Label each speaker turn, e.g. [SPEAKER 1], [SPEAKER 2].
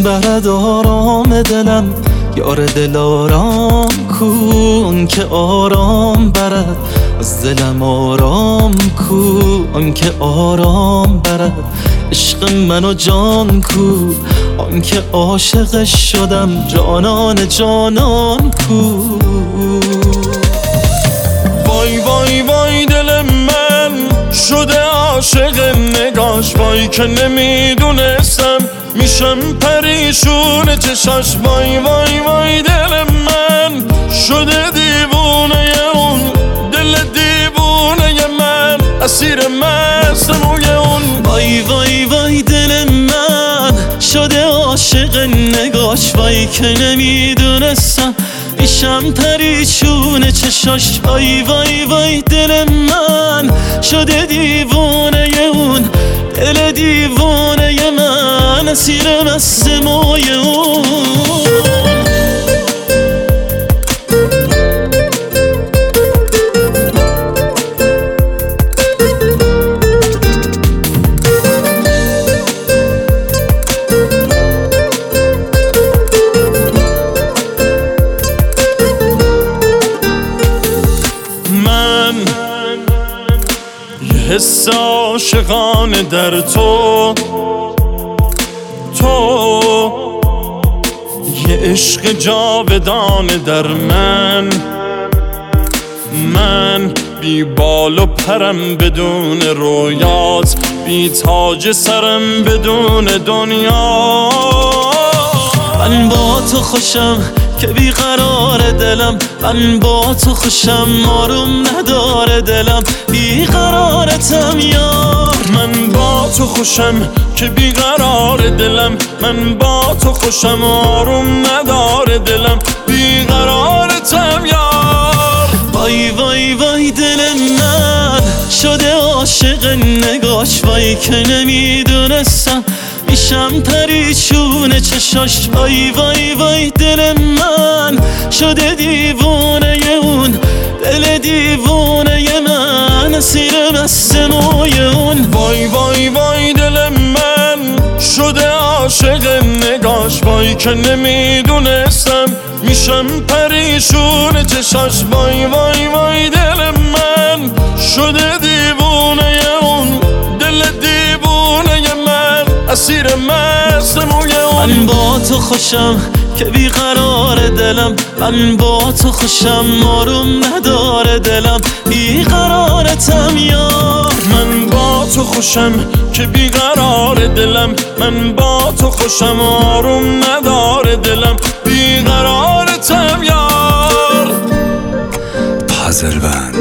[SPEAKER 1] برد آرام دلم، یار دل آرام کن که آرام برد از دلم، آرام کن که آرام برد عشق من و جان کو، آن که عاشقش شدم جانان جانان کو.
[SPEAKER 2] وای وای وای دل من شده عاشق نگاش، وای که نمیدونستم میشم پریشون چشاش. وای وای وای دل من شده دیوونه اون، دل دیوونه من اسیر مست موی اون.
[SPEAKER 1] وای وای وای دل من شده عاشق نگاش، وای که نمیدونستم میشم پریشون چشاش. وای وای وای دل من شده دیوونه اون، دل دیوونه من اسیر مست موی اون.
[SPEAKER 2] حس عاشقانه در تو یه عشق جاودانه در من بی بال و پرم بدون رویات، بی تاج سرم بدون دنیا.
[SPEAKER 1] من با تو خوشم که بیقرار دلم، من با تو خوشم آروم نداره دلم، بیقرارتم یار.
[SPEAKER 2] من با تو خوشم که بیقرار دلم، من با تو خوشم آروم نداره دلم، بیقرارتم یار.
[SPEAKER 1] وای وای وای دل من شده عاشق نگاش، وای که نمیدونستم میشم پریشون چشاش. وای وای وای دل من شده دیوونه اون، دل دیوونه من اسیر مست موی اون.
[SPEAKER 2] وای وای وای دل من شده عاشق نگاش، وای که نمیدونستم میشم پریشون چشاش. وای وای وای دل من شده دیوونه اون، دل دیوونه من اسیر مست موی اون.
[SPEAKER 1] من با تو خوشم که بیقرار دلم، من با تو خوشم آروم نداره دلم، بیقرارتم یار.
[SPEAKER 2] من با تو خوشم که بیقرار دلم، من با تو خوشم آروم نداره دلم، بیقرارتم یار.
[SPEAKER 3] پازل بند